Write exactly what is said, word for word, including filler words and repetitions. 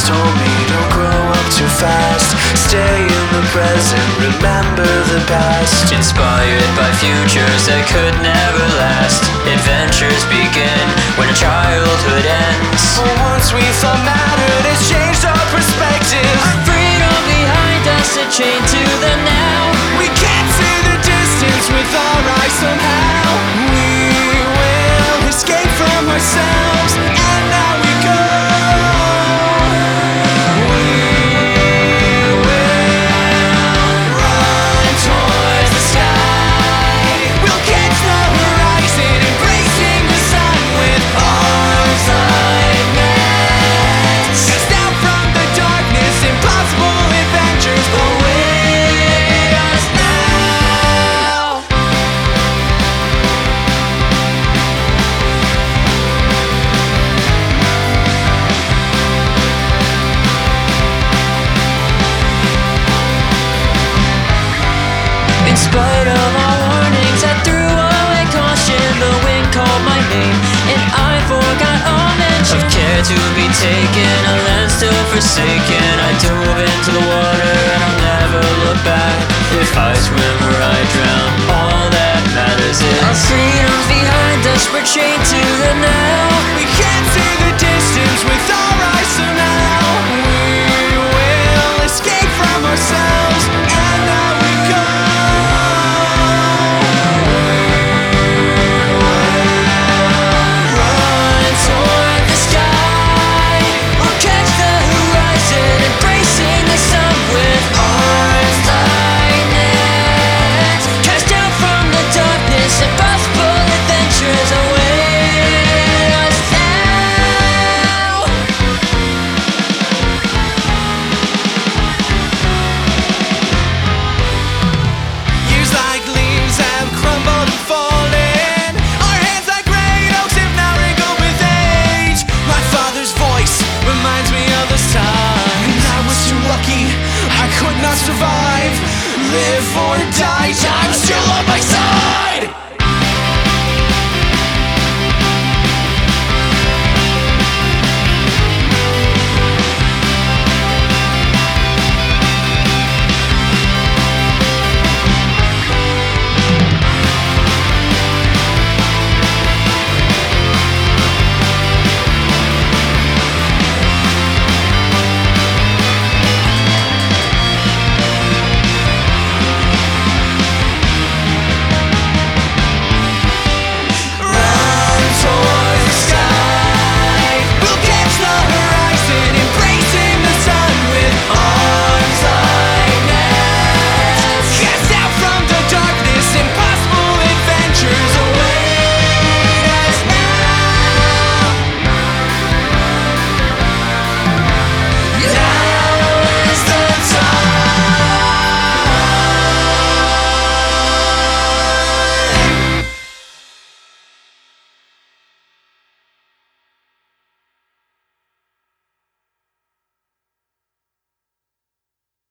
told me don't grow up too fast. Stay in the present, remember the past. Inspired by futures that could never last. Adventures begin when a childhood ends. Once we thought mattered, it's changed our perspective. Freedom behind us, a chain to the now. We can't see the distance with our eyes somehow. We will escape from ourselves, and now we go. In spite of all warnings, I threw away caution. The wind called my name, and I forgot all mention of care to be taken, a land still forsaken. I dove into the water, and I'll never look back. If I swim or I drown, all that matters is our freedom's behind us, we're chained to the net.